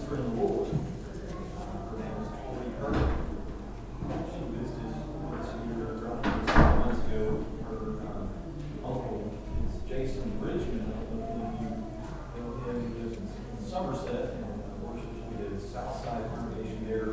sister in the Lord. Her name is Tori Kirk. She visited us here around several months ago. Her uncle is Jason Bridgman. I don't know if any of you know him. He lives in Somerset and worships with the Southside congregation there.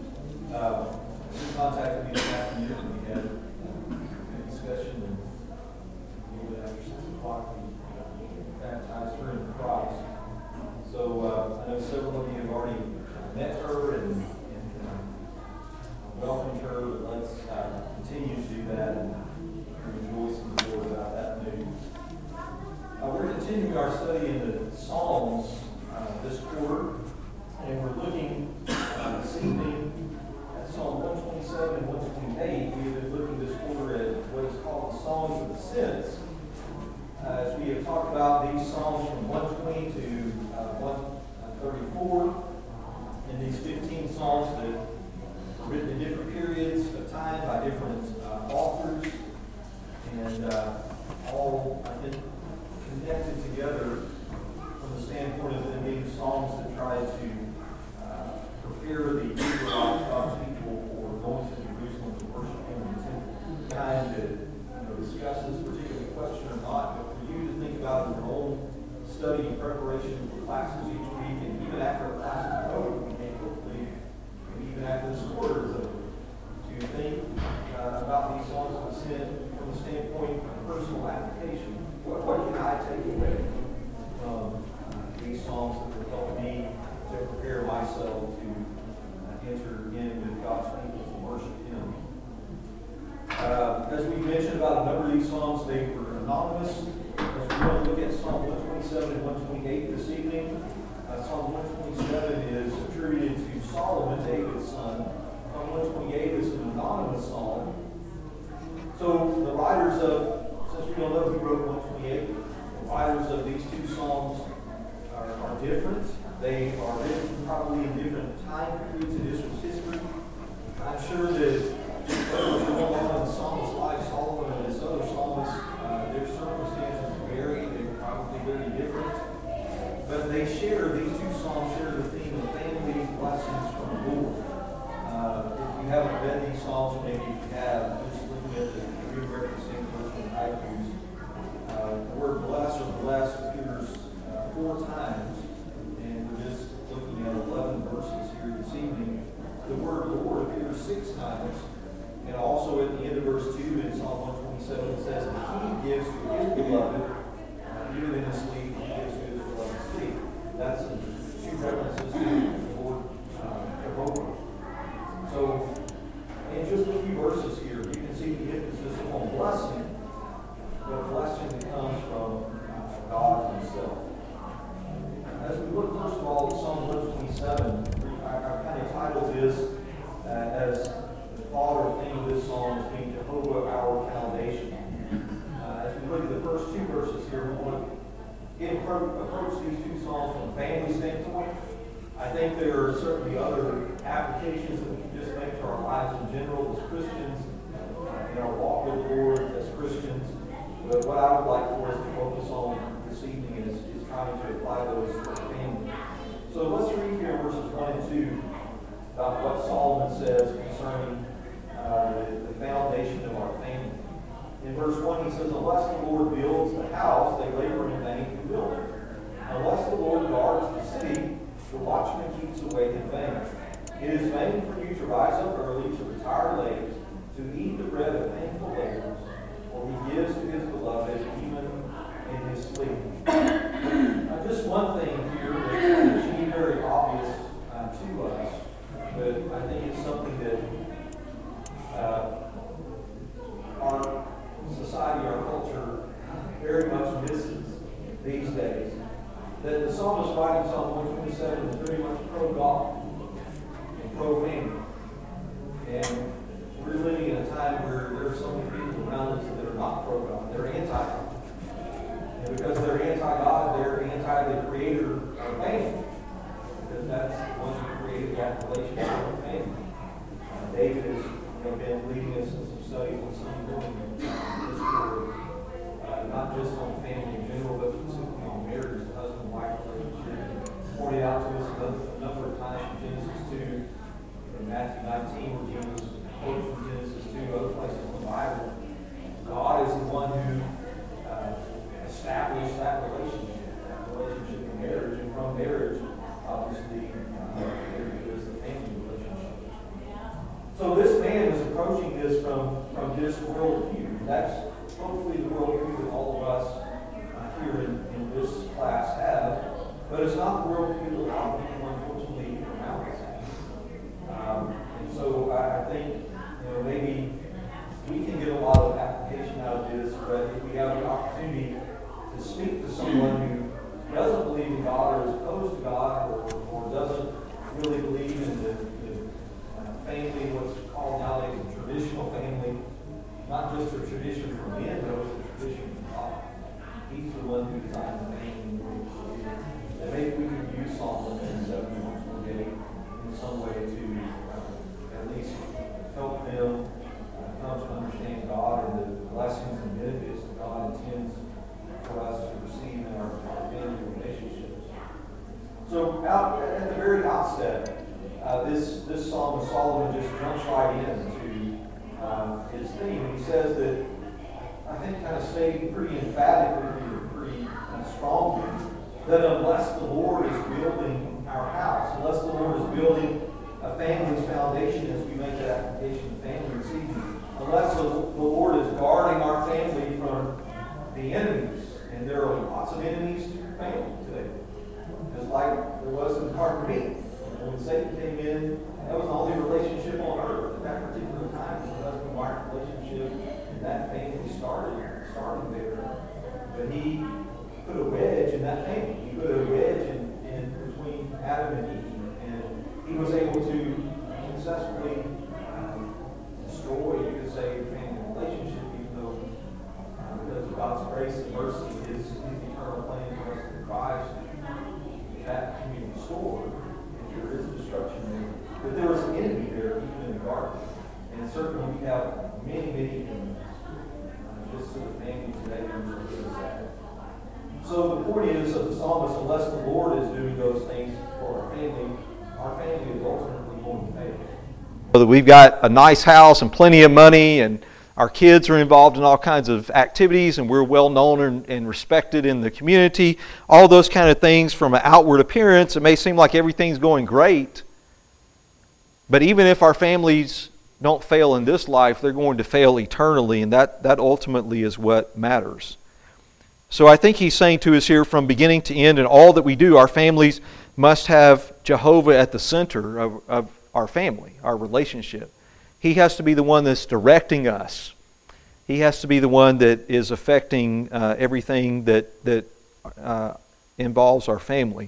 He contacted me this afternoon and we had a discussion, and a little bit after 6 o'clock we baptized her in Christ. So I know several of you have already met her and welcomed her, but let's continue to do that and rejoice in the Lord about that news. We're continuing our study in the Psalms this quarter, and we're looking this evening at Psalm 127 and 128. We've been looking this quarter at what is called the Psalms of the Ascents. As we have talked about these Psalms from 120 to 134, and these 15 Psalms that were written in different periods of time by different authors, and all, I think, connected together from the standpoint of them being Psalms that try to prepare the Israelites, God's people, for going to Jerusalem to worship Him in the temple. Time to discuss this particular question or not, but for you to think about in your own study and preparation for classes each week, and even after a class is over, and hopefully, and even after this quarter is over, to think about these Psalms of Ascent from the standpoint of personal application. What can I take away from these Psalms that will help me to prepare myself to enter in with God's people to worship Him? As we mentioned about a number of these Psalms, they were anonymous. As we want to look at Psalm 127 and 128 this evening, Psalm 127 is attributed to Solomon, David's son. Psalm 128 is an anonymous psalm. So the writers of, since we don't know who wrote 128, the writers of these two Psalms are different. They are written probably in different time periods in Israel's history. I'm sure that what's going on in the psalmist's life, Solomon and his other psalmists, their circumstances vary. They're probably very different. But they share, these two psalms share the theme of family blessings from the Lord. If you haven't read these psalms, maybe if you have, just looking at the re-referencing version of Haikus, the word bless or blessed appears 4 times. And we're just looking at 11 verses here this evening. The word Lord appears 6 times. And also at the end of verse 2 in Psalm 127, it says, He gives to His beloved, even in His sleep, He gives to His beloved sleep. That's 2 references to the Lord Jehovah. So, in just a few verses here, you can see the emphasis on blessing, the blessing that comes from God Himself. As we look first of all at Psalm 127, I kind of titled this as the father theme of this psalm as being Jehovah our foundation. As we look at the first 2 verses here, we want to approach these 2 psalms from a family standpoint. I think there are certainly other applications that we can just make to our lives in general as Christians, in our walk with the Lord as Christians. But what I would like for us to focus on this evening is trying to apply those to our family. So let's read here verses 1 and 2 about what Solomon says concerning the foundation of our family. In verse 1 he says, Unless the Lord builds the house, they labor in vain who build it. Unless the Lord guards the city, the watchman keeps awake in vain. It is vain for you to rise up early, to retire late, to eat the bread of painful labors, for He gives to His beloved even in His sleep. Just one thing here that should be very obvious to us, but I think it's something that our society, our culture, very much misses these days. That the psalmist writing Psalm 127 is very much pro-God and pro-family. And we're living in a time where there are so many people around us that are not pro-God. They're anti-God. And because they're anti-God, they're anti the creator of family. Because that's the one who created that relationship with family. David has been leading us in some studies on Sunday morning in this quarter, not just on family in general, but specifically on marriage, the husband-wife relationship. Pointed out to us a number of times from Genesis 2, in Matthew 19, where Jesus quotes from Genesis 2, other places in the Bible. God is the one who established that relationship in marriage, and from marriage, obviously, there is the family relationship. So this man is approaching this from this worldview. That's hopefully the worldview that all of us here in this class have, but it's not the worldview that a lot of people, unfortunately, around us have. And so I think, maybe we can get a lot of application out of this, but if we have the opportunity to speak to someone who doesn't believe in God or is opposed to God or doesn't really believe in the family, what's called nowadays a traditional family, not just a tradition for men, but it's a tradition for God. He's the one who designed the family. And maybe we could use Psalm 127 in some way to at least help them come to understand God and the blessings and benefits that God intends for us to receive in our family relationships. So at the very outset, this Psalm of Solomon just jumps right into his theme. He says that, I think kind of stating pretty emphatically, pretty strongly, that unless the Lord is building our house, unless the Lord is building a family's foundation as we make that application of family this evening, unless the Lord is guarding our family from the enemies, and there are lots of enemies to your family today, just like there was in the Garden of Eden. When Satan came in, that was the only relationship on earth at that particular time. It was a husband-wife relationship, and that family started there. But he put a wedge in that family. He put a wedge in between Adam and Eve, and he was able to successfully destroy, you could say, the family relationship, even though because of God's grace and mercy, his eternal plan for us in Christ, that can be restored. There is destruction there. But there was an enemy there, even in the garden. And certainly we have many enemies. Just to the family today, which is sad. So the point is of the psalmist, unless the Lord is doing those things for our family is ultimately going to fail. Whether we've got a nice house and plenty of money, and our kids are involved in all kinds of activities, and we're well known and respected in the community. All those kind of things from an outward appearance, it may seem like everything's going great. But even if our families don't fail in this life, they're going to fail eternally, and that ultimately is what matters. So I think he's saying to us here from beginning to end, in all that we do, our families must have Jehovah at the center of our family, our relationship. He has to be the one that's directing us. He has to be the one that is affecting everything that involves our family.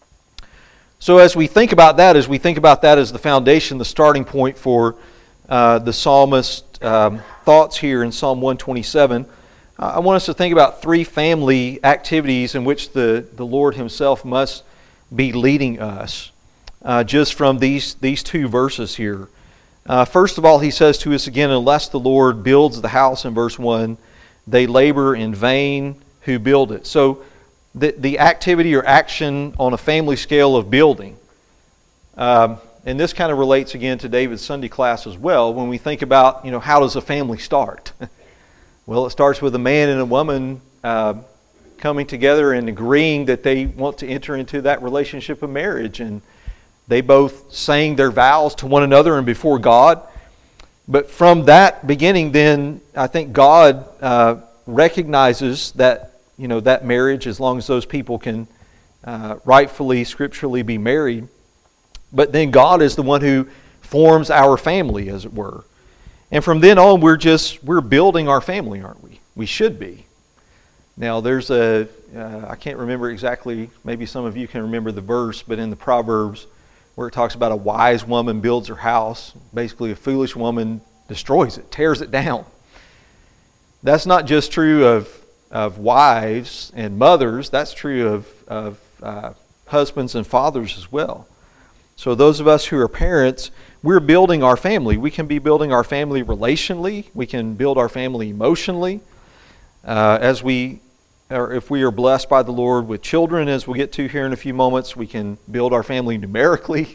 So as we think about that as the foundation, the starting point for the psalmist's thoughts here in Psalm 127, I want us to think about three family activities in which the Lord Himself must be leading us, just from these two verses here. First of all, he says to us again, unless the Lord builds the house in verse 1, they labor in vain who build it. So the activity or action on a family scale of building. And this kind of relates again to David's Sunday class as well. When we think about, how does a family start? Well, it starts with a man and a woman coming together and agreeing that they want to enter into that relationship of marriage, and they both saying their vows to one another and before God. But from that beginning, then, I think God recognizes that, that marriage, as long as those people can rightfully, scripturally be married. But then God is the one who forms our family, as it were. And from then on, we're building our family, aren't we? We should be. Now, there's I can't remember exactly, maybe some of you can remember the verse, but in the Proverbs, where it talks about a wise woman builds her house. Basically, a foolish woman destroys it, tears it down. That's not just true of wives and mothers. That's true of husbands and fathers as well. So those of us who are parents, we're building our family. We can be building our family relationally. We can build our family emotionally. As we or if we are blessed by the Lord with children, as we'll get to here in a few moments, we can build our family numerically.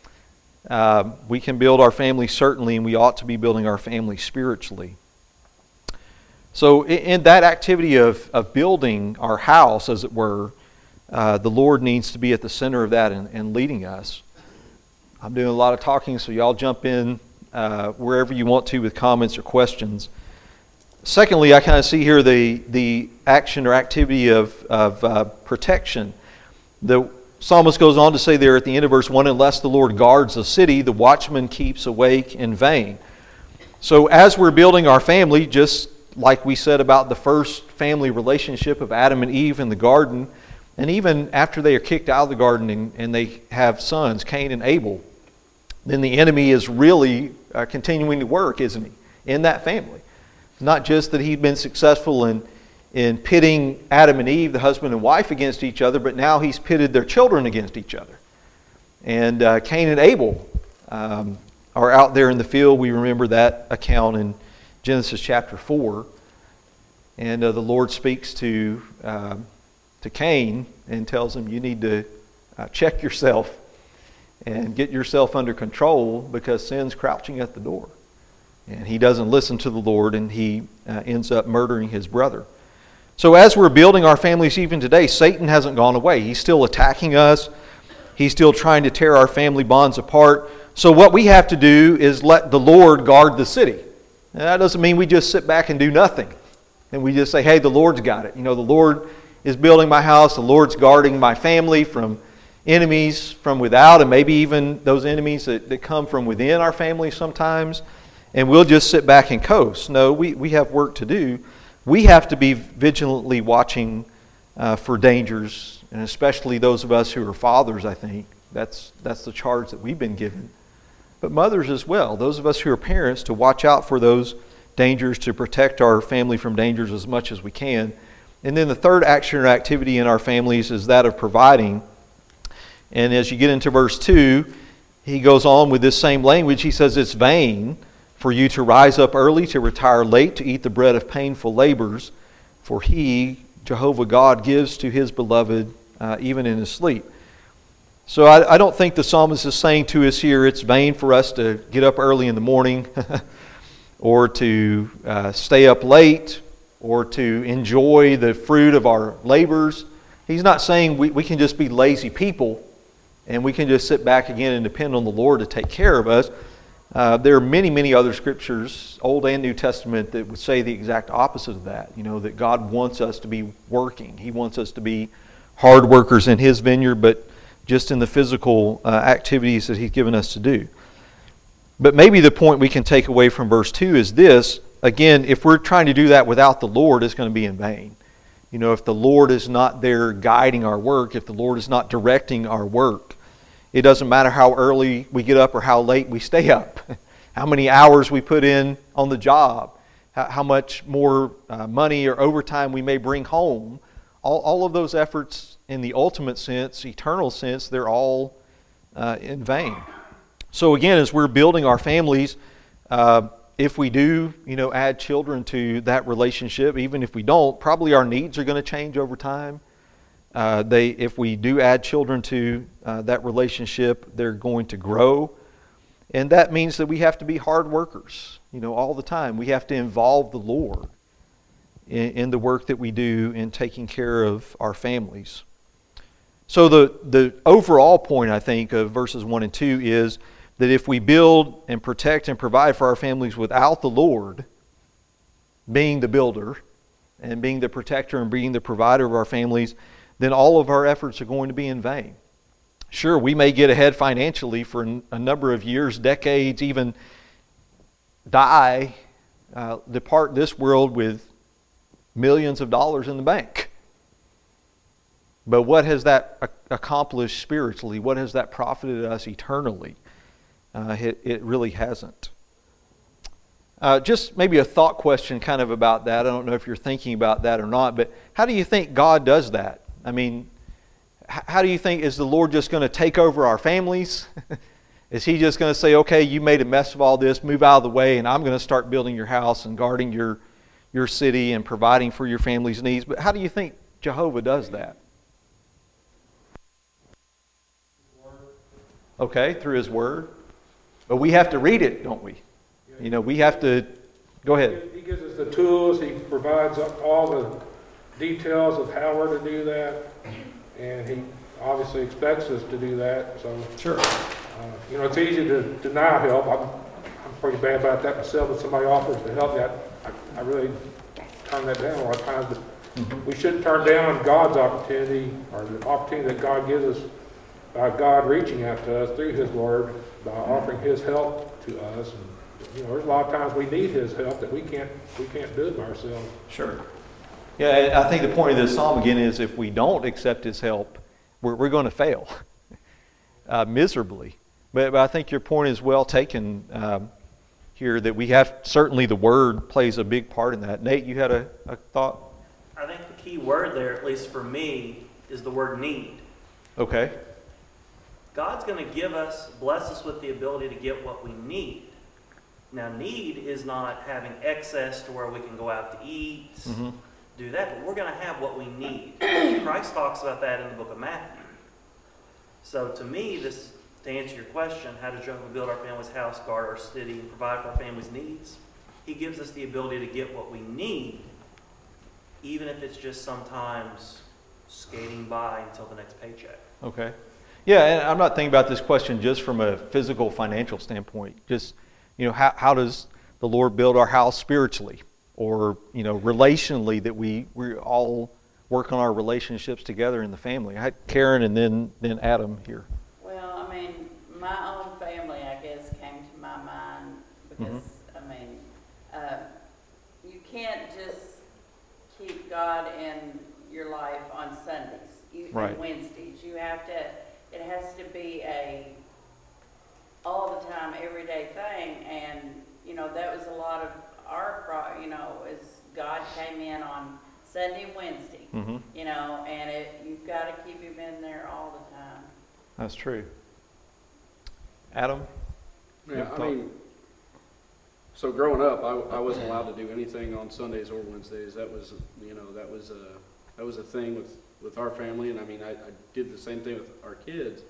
We can build our family certainly, and we ought to be building our family spiritually. So in that activity of building our house, as it were, the Lord needs to be at the center of that and leading us. I'm doing a lot of talking, so y'all jump in wherever you want to with comments or questions. Secondly, I kind of see here the action or activity of protection. The psalmist goes on to say there at the end of verse 1, unless the Lord guards the city, the watchman keeps awake in vain. So as we're building our family, just like we said about the first family relationship of Adam and Eve in the garden, and even after they are kicked out of the garden and they have sons, Cain and Abel, then the enemy is really continuing to work, isn't he, in that family. Not just that he'd been successful in pitting Adam and Eve, the husband and wife, against each other, but now he's pitted their children against each other. And Cain and Abel are out there in the field. We remember that account in Genesis chapter 4. And the Lord speaks to Cain and tells him, you need to check yourself and get yourself under control because sin's crouching at the door. And he doesn't listen to the Lord, and he ends up murdering his brother. So as we're building our families even today, Satan hasn't gone away. He's still attacking us. He's still trying to tear our family bonds apart. So what we have to do is let the Lord guard the city. And that doesn't mean we just sit back and do nothing. And we just say, hey, the Lord's got it. You know, the Lord is building my house. The Lord's guarding my family from enemies from without, and maybe even those enemies that come from within our family sometimes. And we'll just sit back and coast. No, we have work to do. We have to be vigilantly watching for dangers, and especially those of us who are fathers, I think. That's the charge that we've been given. But mothers as well, those of us who are parents, to watch out for those dangers, to protect our family from dangers as much as we can. And then the third action or activity in our families is that of providing. And as you get into verse 2, he goes on with this same language. He says, it's vain for you to rise up early, to retire late, to eat the bread of painful labors, for he, Jehovah God, gives to his beloved even in his sleep. So I don't think the psalmist is saying to us here, it's vain for us to get up early in the morning, or to stay up late, or to enjoy the fruit of our labors. He's not saying we can just be lazy people, and we can just sit back again and depend on the Lord to take care of us. There are many, many other scriptures, Old and New Testament, that would say the exact opposite of that. You know, that God wants us to be working. He wants us to be hard workers in His vineyard, but just in the physical activities that He's given us to do. But maybe the point we can take away from verse 2 is this. Again, if we're trying to do that without the Lord, it's going to be in vain. You know, if the Lord is not there guiding our work, if the Lord is not directing our work, it doesn't matter how early we get up or how late we stay up, how many hours we put in on the job, how much more money or overtime we may bring home. All of those efforts in the ultimate sense, eternal sense, they're all in vain. So again, as we're building our families, if we do, add children to that relationship, even if we don't, probably our needs are going to change over time. If we do add children to that relationship, they're going to grow. And that means that we have to be hard workers, all the time. We have to involve the Lord in the work that we do in taking care of our families. So the overall point, I think, of verses 1 and 2 is that if we build and protect and provide for our families without the Lord being the builder and being the protector and being the provider of our families, then all of our efforts are going to be in vain. Sure, we may get ahead financially for a number of years, decades, even depart this world with millions of dollars in the bank. But what has that accomplished spiritually? What has that profited us eternally? It really hasn't. Just maybe a thought question kind of about that. I don't know if you're thinking about that or not, but how do you think God does that? I mean, how do you think, is the Lord just going to take over our families? Is He just going to say, okay, you made a mess of all this, move out of the way, and I'm going to start building your house and guarding your your city and providing for your family's needs. But how do you think Jehovah does that? Okay, through His Word. But we have to read it, don't we? You know, we have to... Go ahead. He gives us the tools. He provides all the details of how we're to do that. And He obviously expects us to do that. So, Sure. you know, it's easy to deny help. I'm pretty bad about that myself. If somebody offers to help me, I really turn that down a lot of times. But we shouldn't turn down God's opportunity, or the opportunity that God gives us by God reaching out to us through His Word, by offering His help to us. And, you know, there's a lot of times we need His help that we can't do it by ourselves. Sure. Yeah, and I think the point of this psalm again is if we don't accept His help, we're going to fail miserably. But I think your point is well taken here, that we have, certainly the Word plays a big part in that. Nate, you had a thought? I think the key word there, at least for me, is the word need. Okay. God's going to bless us with the ability to get what we need. Now, need is not having excess to where we can go out to eat, do that, but we're going to have what we need. Christ talks about that in the book of Matthew. So to me, to answer your question, how does Jehovah build our family's house, guard our city, and provide for our family's needs? He gives us the ability to get what we need, even if it's just sometimes skating by until the next paycheck. Okay. Yeah, and I'm not thinking about this question just from a physical, financial standpoint. Just, you know, how does the Lord build our house spiritually? Or, you know, relationally, that we all work on our relationships together in the family. I had Karen and then Adam here. Well, I mean, my own family, I guess, came to my mind because, I mean, you can't just keep God in your life on Sundays Right. and Wednesdays. You have to, it has to be a all the time, everyday thing. And, you know, that was a lot of our, you know, as God came in on Sunday and Wednesday, you know, and you've got to keep Him in there all the time. That's true. Adam? Yeah, I mean, so growing up, I wasn't allowed to do anything on Sundays or Wednesdays. That was, you know, that was a thing with our family, and I mean, I did the same thing with our kids.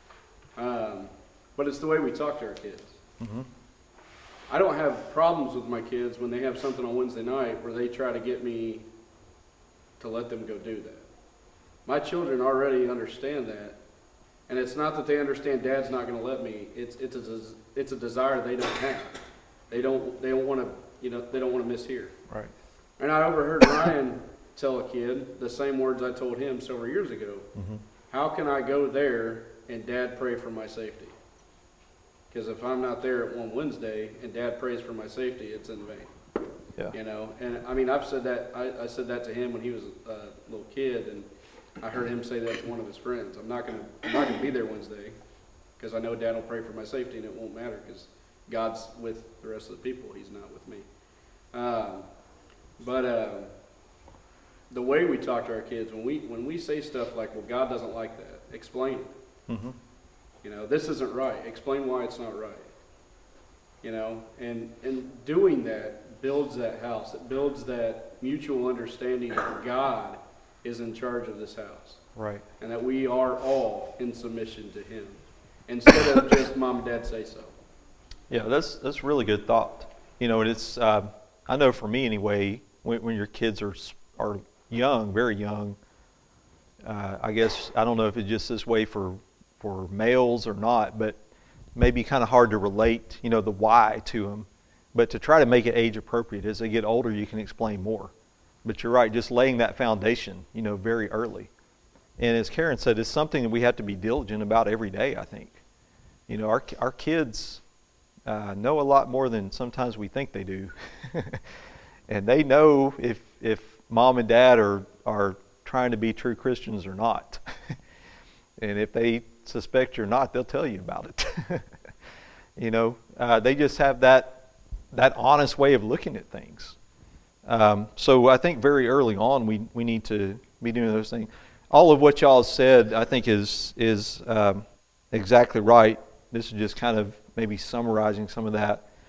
But it's the way we talk to our kids. I don't have problems with my kids when they have something on Wednesday night where they try to get me to let them go do that. My children already understand that, and it's not that they understand Dad's not going to let me. It's a desire they don't have. They don't want to, you know, they don't want to mishear. Right. And I overheard Ryan tell a kid the same words I told him several years ago. How can I go there and Dad pray for my safety? Because if I'm not there at one Wednesday and Dad prays for my safety, it's in vain. Yeah. You know, and I mean, I've said that. I said that to him when he was a little kid, and I heard him say that to one of his friends. I'm not gonna be there Wednesday because I know Dad will pray for my safety, and it won't matter because God's with the rest of the people. He's not with me. But the way we talk to our kids, when we say stuff like, "Well, God doesn't like that," explain it. You know, this isn't right. Explain why it's not right. You know, and doing that builds that house. It builds that mutual understanding that God is in charge of this house. Right. And that we are all in submission to Him, instead of just Mom and Dad say so. Yeah, that's really good thought. You know, and it's I know for me anyway, when your kids are young, very young, I guess I don't know if it's just this way for males or not, but maybe kind of hard to relate, you know, the why to them. But to try to make it age appropriate, as they get older, you can explain more. But you're right, just laying that foundation, you know, very early. And as Karen said, it's something that we have to be diligent about every day, I think. You know, our kids know a lot more than sometimes we think they do. And they know if Mom and Dad are trying to be true Christians or not. And if they suspect you're not, they'll tell you about it. You know, they just have that honest way of looking at things. So I think very early on we need to be doing those things. All of what y'all said, I think, is exactly right. This is just kind of maybe summarizing some of that.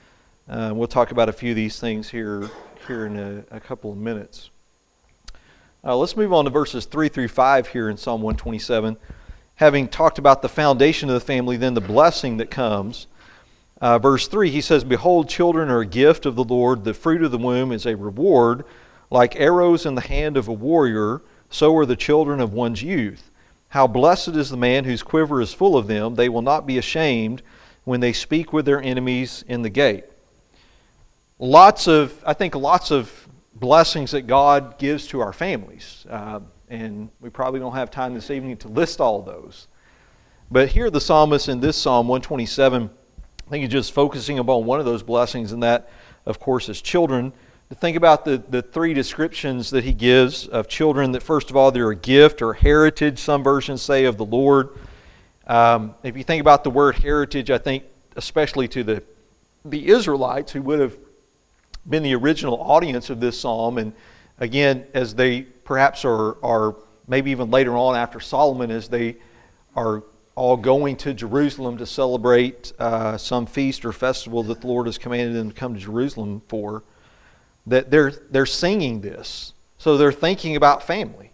We'll talk about a few of these things here in a couple of minutes. Let's move on to verses 3 through 5 here in Psalm 127. Having talked about the foundation of the family, then the blessing that comes. Verse 3, he says, "Behold, children are a gift of the Lord. The fruit of the womb is a reward. Like arrows in the hand of a warrior, so are the children of one's youth. How blessed is the man whose quiver is full of them. They will not be ashamed when they speak with their enemies in the gate." Lots of blessings that God gives to our families. And we probably don't have time this evening to list all those. But here the psalmist in this Psalm 127, I think he's just focusing upon one of those blessings, and that, of course, is children. To think about the three descriptions that he gives of children, that first of all, they're a gift or heritage, some versions say, of the Lord. If you think about the word heritage, I think especially to the Israelites, who would have been the original audience of this psalm, and again, as they perhaps are maybe even later on after Solomon, as they are all going to Jerusalem to celebrate some feast or festival that the Lord has commanded them to come to Jerusalem for, that they're singing this. So they're thinking about family.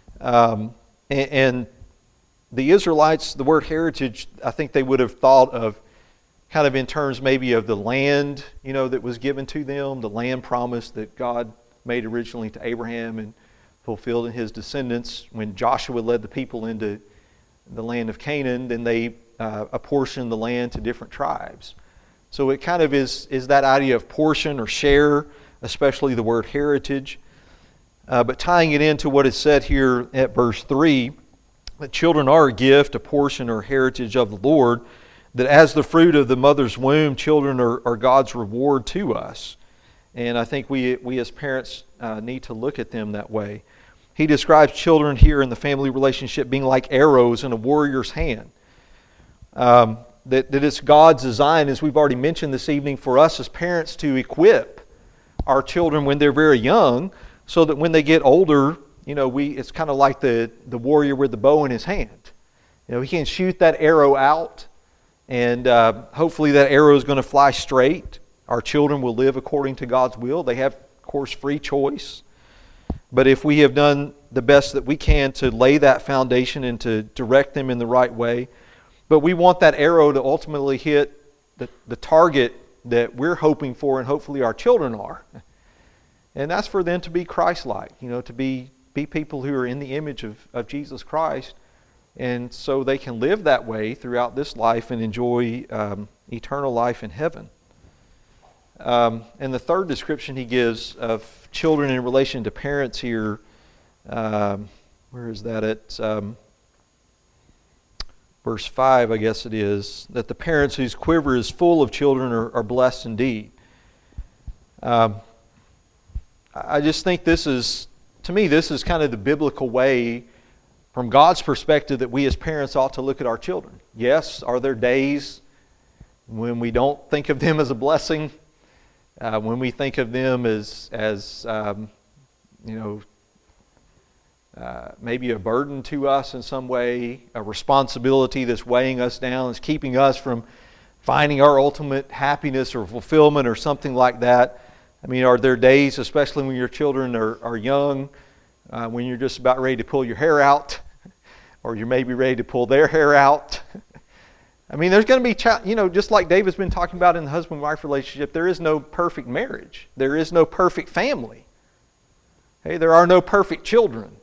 And the Israelites, the word heritage, I think they would have thought of kind of in terms maybe of the land, that was given to them, the land promise that God made originally to Abraham and fulfilled in his descendants. When Joshua led the people into the land of Canaan, then they apportioned the land to different tribes. So it kind of is that idea of portion or share, especially the word heritage. But tying it into what is said here at verse 3, that children are a gift, a portion or heritage of the Lord, that as the fruit of the mother's womb, children are God's reward to us. And I think we as parents need to look at them that way. He describes children here in the family relationship being like arrows in a warrior's hand. That it's God's design, as we've already mentioned this evening, for us as parents to equip our children when they're very young, so that when they get older, it's kind of like the warrior with the bow in his hand. He can shoot that arrow out, and hopefully that arrow is going to fly straight. Our children will live according to God's will. They have, of course, free choice. But if we have done the best that we can to lay that foundation and to direct them in the right way, but we want that arrow to ultimately hit the target that we're hoping for, and hopefully our children are. And that's for them to be Christ-like, to be people who are in the image of Jesus Christ, and so they can live that way throughout this life and enjoy eternal life in heaven. And the third description he gives of children in relation to parents here, where is that at? Verse 5, I guess it is, that the parents whose quiver is full of children are blessed indeed. I just think this is kind of the biblical way, from God's perspective, that we as parents ought to look at our children. Yes, are there days when we don't think of them as a blessing? When we think of them as maybe a burden to us in some way, a responsibility that's weighing us down, is keeping us from finding our ultimate happiness or fulfillment or something like that. I mean, are there days, especially when your children are young, when you're just about ready to pull your hair out, or you're maybe ready to pull their hair out? I mean, there's going to be, just like David's been talking about in the husband-wife relationship, there is no perfect marriage. There is no perfect family. Hey, there are no perfect children.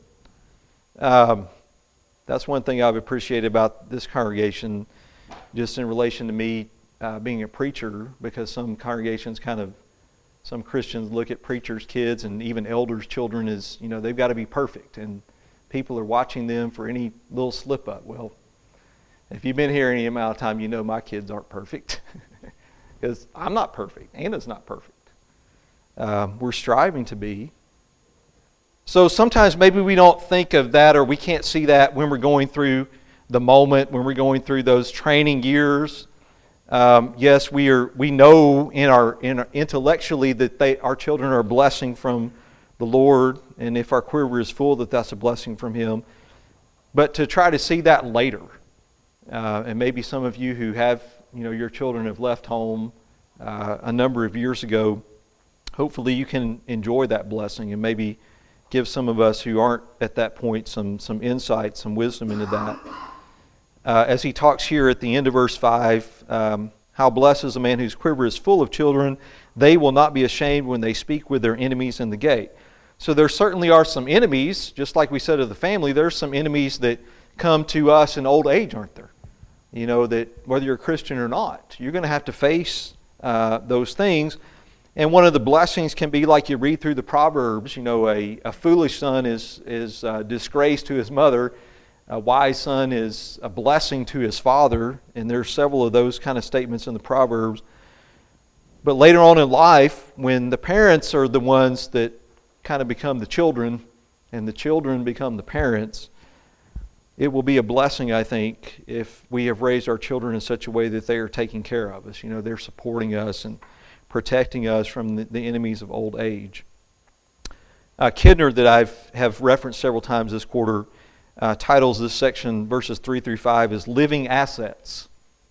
That's one thing I've appreciated about this congregation, just in relation to me being a preacher, because some congregations some Christians look at preachers' kids and even elders' children as, they've got to be perfect, and people are watching them for any little slip-up. Well, if you've been here any amount of time, my kids aren't perfect. Because I'm not perfect. Anna's not perfect. We're striving to be. So sometimes maybe we don't think of that, or we can't see that when we're going through the moment, when we're going through those training years. Yes, we know in our intellectually that our children are a blessing from the Lord, and if our quiver is full, that's a blessing from Him. But to try to see that later, and maybe some of you who have, your children have left home, a number of years ago. Hopefully you can enjoy that blessing and maybe give some of us who aren't at that point some insight, some wisdom into that. As he talks here at the end of verse 5, how blessed is a man whose quiver is full of children. They will not be ashamed when they speak with their enemies in the gate. So there certainly are some enemies, just like we said of the family, there's some enemies that come to us in old age, aren't there? You know, that whether you're a Christian or not, you're going to have to face those things. And one of the blessings can be like you read through the Proverbs, you know, a foolish son is disgrace to his mother. A wise son is a blessing to his father. And there's several of those kind of statements in the Proverbs. But later on in life, when the parents are the ones that kind of become the children, and the children become the parents, it will be a blessing, I think, if we have raised our children in such a way that they are taking care of us. You know, they're supporting us and protecting us from the enemies of old age. Kidner, that I have referenced several times this quarter, titles this section, verses 3 through 5, is Living Assets.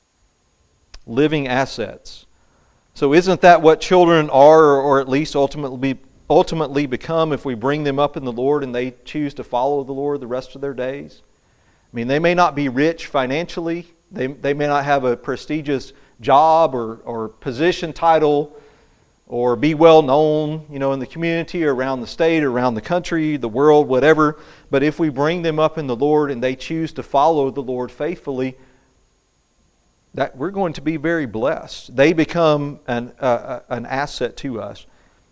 Living assets. So isn't that what children are, or at least ultimately become if we bring them up in the Lord and they choose to follow the Lord the rest of their days? I mean, they may not be rich financially. They may not have a prestigious job or position title or be well known, you know, in the community or around the state or around the country, the world, whatever. But if we bring them up in the Lord and they choose to follow the Lord faithfully, that we're going to be very blessed. They become an asset to us.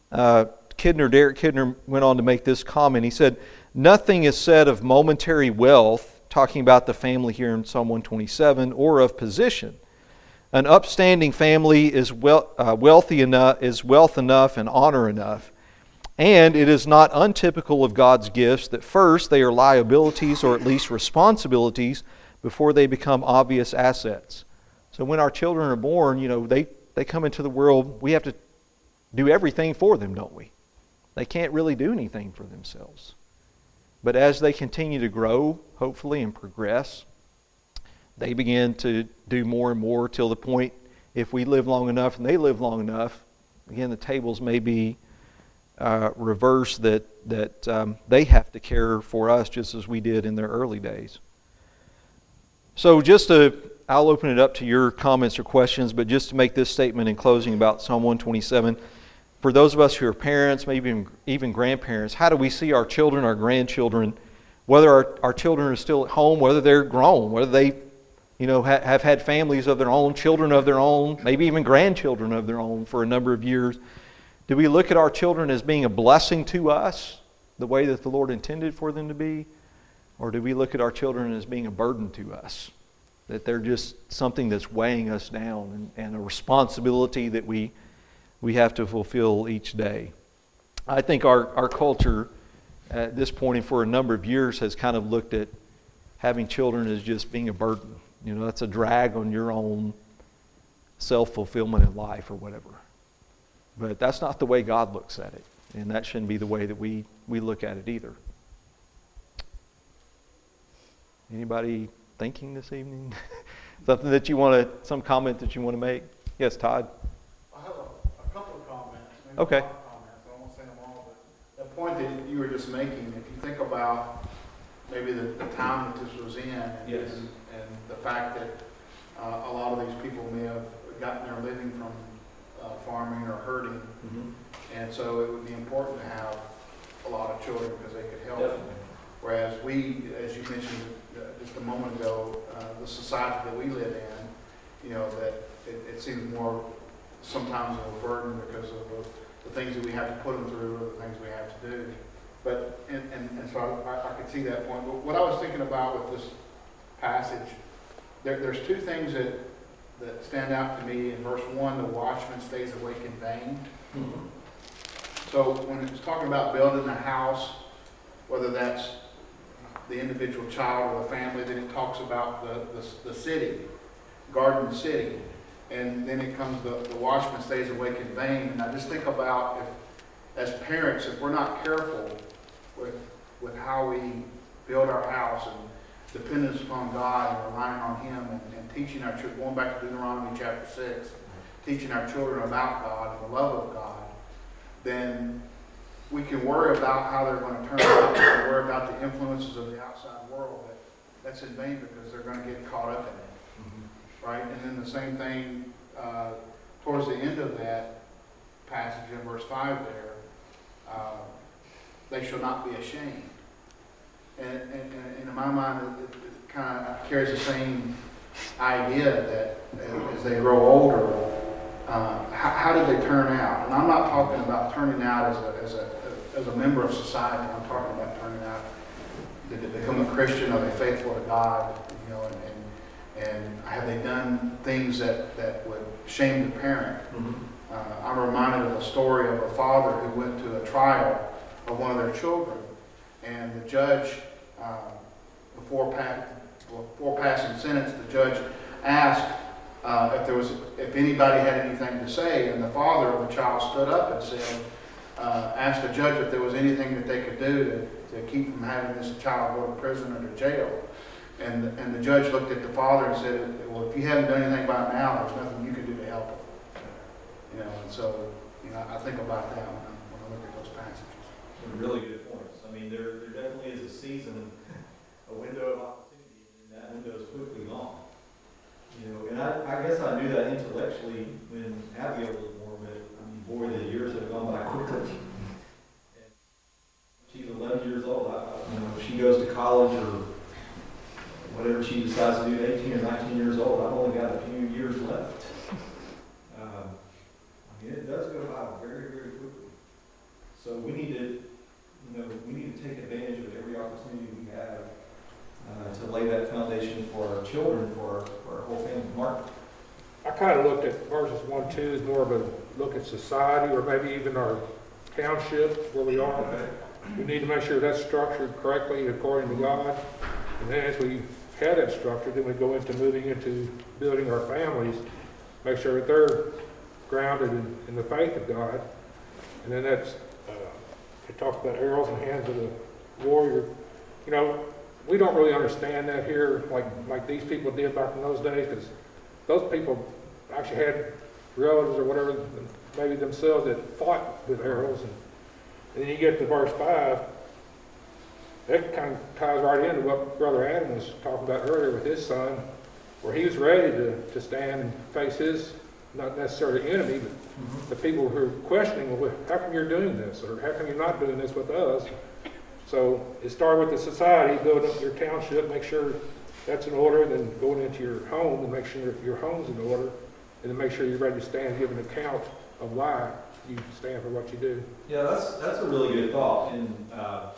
Derek Kidner went on to make this comment. He said, nothing is said of momentary wealth, talking about the family here in Psalm 127, or of position. An upstanding family is wealth enough and honor enough. And it is not untypical of God's gifts that first they are liabilities or at least responsibilities before they become obvious assets. So when our children are born, you know, they come into the world, we have to do everything for them, don't we? They can't really do anything for themselves. But as they continue to grow, hopefully, and progress, they begin to do more and more till the point, if we live long enough and they live long enough, again, the tables may be reversed, that they have to care for us just as we did in their early days. So I'll open it up to your comments or questions, but just to make this statement in closing about Psalm 127, for those of us who are parents, maybe even grandparents, how do we see our children, our grandchildren, whether our children are still at home, whether they're grown, whether they have had families of their own, children of their own, maybe even grandchildren of their own for a number of years. Do we look at our children as being a blessing to us, the way that the Lord intended for them to be? Or do we look at our children as being a burden to us? That they're just something that's weighing us down and a responsibility that we have to fulfill each day. I think our culture at this point and for a number of years has kind of looked at having children as just being a burden. You know, that's a drag on your own self-fulfillment in life or whatever. But that's not the way God looks at it. And that shouldn't be the way that we look at it either. Anybody thinking this evening? Something that some comment that you want to make? Yes, Todd? I have a couple of comments. Maybe Okay. a lot of comments. I won't say them all, but the point that you were just making, if you think about maybe the time that this was in, Yes. and the fact that a lot of these people may have gotten their living from farming or herding, Mm-hmm. and so it would be important to have a lot of children because they could help. Definitely. Whereas we, as you mentioned just a moment ago, the society that we live in, that it seems more sometimes of a burden because of the things that we have to put them through or the things we have to do. But, and so I could see that point. But what I was thinking about with this passage, there's two things that stand out to me. In verse 1, the watchman stays awake in vain. Mm-hmm. So when it's talking about building a house, whether that's the individual child or the family, then it talks about the city, garden city. And then it comes the watchman stays awake in vain. And I just think about, as parents, if we're not careful with how we build our house and dependence upon God and relying on Him and teaching our children, going back to Deuteronomy chapter 6, teaching our children about God and the love of God, then we can worry about how they're going to turn out. We can worry about the influences of the outside world. But that's in vain because they're going to get caught up in it. Right? And then the same thing towards the end of that passage in verse 5 there, they shall not be ashamed. And in my mind, it kind of carries the same idea that as they grow older, how do they turn out? And I'm not talking about turning out as a member of society. I'm talking about turning out. Did they become a Christian? Are they faithful to God? You know, and have they done things that would shame the parent? I'm reminded of a story of a father who went to a trial of one of their children, and the judge, before passing sentence, the judge asked if anybody had anything to say, and the father of the child stood up and said, asked the judge if there was anything that they could do to keep from having this child go to prison or to jail. And the judge looked at the father and said, well, if you haven't done anything by now, there's nothing you can do to help him. You know, and so, you know, I think about that when I look at those passages. Really good points. I mean, there definitely is a season, a window of opportunity, and that window is quickly gone. You know, and I guess I knew that intellectually when Abigail was born, but I mean, boy, the years have gone by quickly. And she's 11 years old. You know, if she goes to college or whatever she decides to do, 18 or 19 years old, I've only got a few years left. I mean, it does go by very, very quickly. So we need to, take advantage of every opportunity we have to lay that foundation for our children, for our whole family. Mark? I kind of looked at verses 1, 2 as more of a look at society, or maybe even our township where we are. We need to make sure that's structured correctly according to God. And then as we have that structure, then we go into moving into building our families, make sure that they're grounded in the faith of God. And then that's, it talks about arrows in the hands of the warrior. You know, we don't really understand that here like these people did back in those days, because those people actually had relatives or whatever, maybe themselves, that fought with arrows. And then you get to verse 5, that kind of ties right into what Brother Adam was talking about earlier with his son, where he was ready to stand and face his, not necessarily enemy, but the people who are questioning, well, how come you're doing this? Or how come you're not doing this with us? So it started with the society, building up your township, make sure that's in order, then going into your home and make sure your home's in order, and then make sure you're ready to stand and give an account of why you stand for what you do. Yeah, that's a really good thought. And I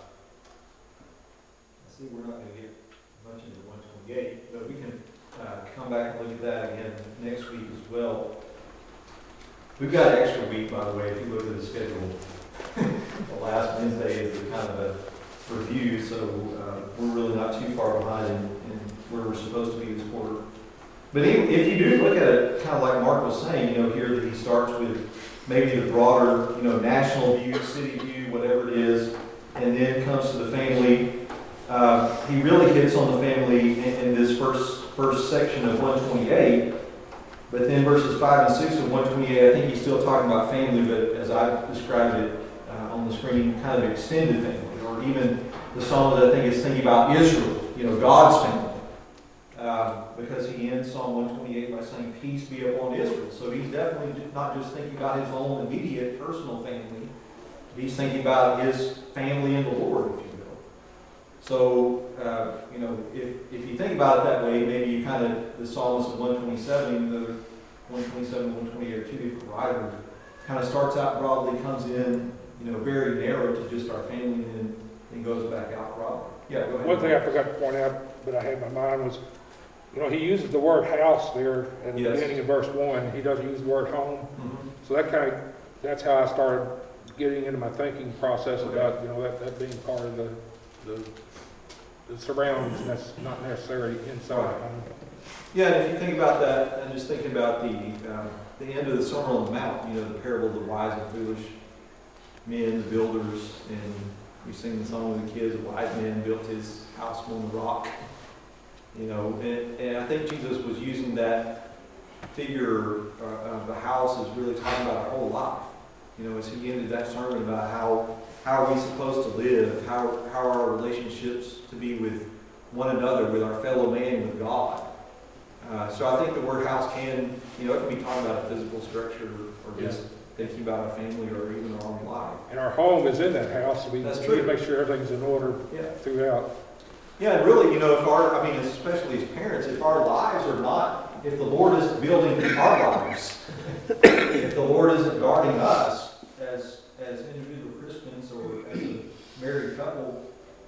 see we're not going to get much into 128, but we can come back and look at that again next week as well. We've got an extra week, by the way, if you look at the schedule. The last Wednesday is kind of a review, so we're really not too far behind in where we're supposed to be this quarter. But if you do look at it, kind of like Mark was saying, here that he starts with maybe the broader, national view, city view, whatever it is, and then comes to the family. He really hits on the family in this first section of 128. But then verses 5 and 6 of 128, I think he's still talking about family, but as I described it on the screen, kind of extended family, or even the psalm that I think is thinking about Israel, God's family. Because he ends Psalm 128 by saying, peace be upon Israel. So he's definitely not just thinking about his own immediate personal family. He's thinking about his family in the Lord, if you will. So, if you think about it that way, maybe you kind of, the psalmist of 127, even though 127 and 128 are two different writers, kind of starts out broadly, comes in, very narrow to just our family, and then goes back out broadly. Yeah, go ahead. One thing I forgot to point out that I had in my mind was, he uses the word house there at the beginning of verse 1. He doesn't use the word home. Mm-hmm. So that's how I started getting into my thinking process about, that being part of the surroundings, and that's not necessarily inside. Right. Yeah, and if you think about that, and just thinking about the end of the Sermon on the Mount, the parable of the wise and foolish men, the builders, and we sing the song with the kids, a wise man built his house on the rock. And I think Jesus was using that figure of the house is really talking about our whole life. You know, as he ended that sermon about how are we supposed to live, how are our relationships to be with one another, with our fellow man, with God. So I think the word house can, you know, it can be talking about a physical structure or just thinking about our family or even our own life. And our home is in that house, so we That's need true. to make sure everything's in order throughout. Yeah, and really, you know, especially as parents, if our lives are not, if the Lord isn't building our lives, if the Lord isn't guarding us as individual Christians or as a married couple,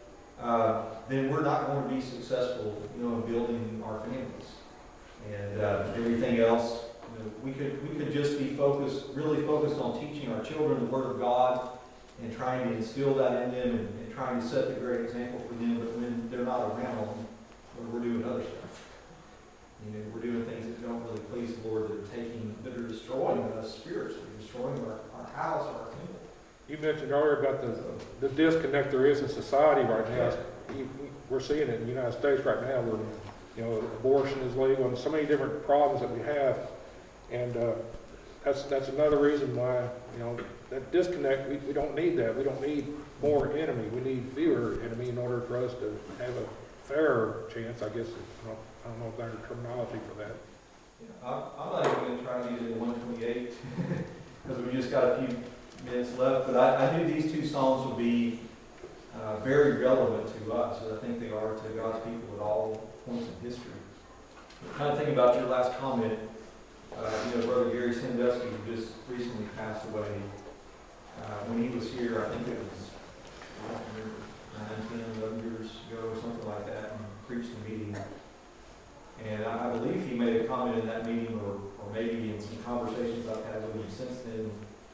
then we're not going to be successful, you know, in building our families. And everything else, you know, we could just be really focused on teaching our children the Word of God and trying to instill that in them and trying to set the great example for them. But when they're not around, we're doing other stuff. You know, we're doing things that don't really please the Lord, that are destroying us spiritually, destroying our house, our temple. You mentioned earlier about the disconnect there is in society right now. We're seeing it in the United States right now where, you know, abortion is legal and so many different problems that we have. And that's another reason why, you know, that disconnect, we don't need that. We don't need more enemy. We need fewer enemy in order for us to have a fairer chance, I guess. I don't know if there's a terminology for that. Yeah, I'm not even going to try to get into 128 because we just got a few minutes left. But I knew these two Psalms would be very relevant to us, as I think they are to God's people at all points in history. Kind of think about your last comment. You know, Brother Gary Sandusky, who just recently passed away. When he was here, I think it was, I don't remember, 9, 10, 11 years ago or something like that, and preached a meeting. And I believe he made a comment in that meeting, or maybe in some conversations I've had with him since then,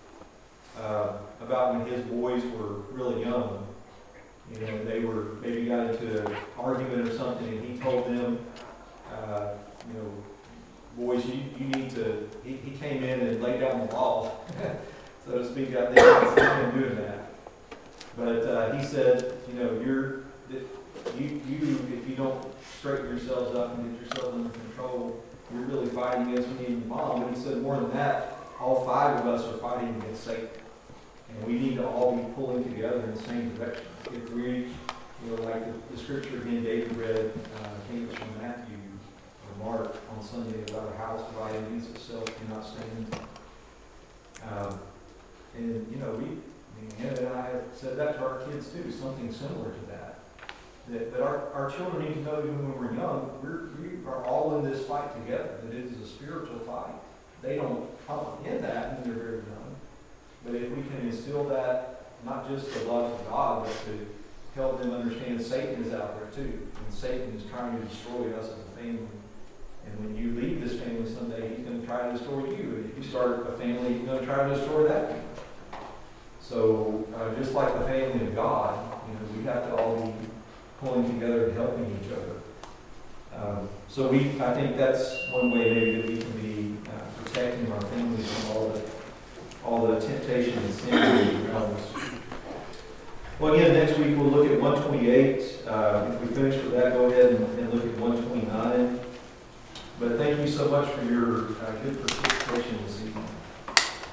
about when his boys were really young. You know, they were maybe got into an argument or something, and he told them, you know, boys, you need to. He came in and laid down the law, so to speak. I think he's not doing that. But he said, you know, if you don't straighten yourselves up and get yourselves under control, you're really fighting against me and your mom. But he said more than that, all 5 of us are fighting against Satan. And we need to all be pulling together in the same direction. If we, you know, like the scripture again David read, I think it was from Matthew or Mark on Sunday about a house divided against itself cannot stand. And, you know, Hannah and I have said that to our kids too, something similar to that. That our children need to know even when we're young, we are all in this fight together, that it is a spiritual fight. They don't comprehend that when they're very young. But if we can instill that, not just the love of God, but to help them understand Satan is out there too. And Satan is trying to destroy us as a family. And when you leave this family someday, he's going to try to destroy you. And if you start a family, he's going to try to destroy that family. So just like the family of God, you know, we have to all be pulling together and helping each other. So I think that's one way maybe that we can be protecting our families from all the temptation and sin around us. Well, again, next week we'll look at 128. If we finish with that, go ahead and look at 129. But thank you so much for your good participation this evening.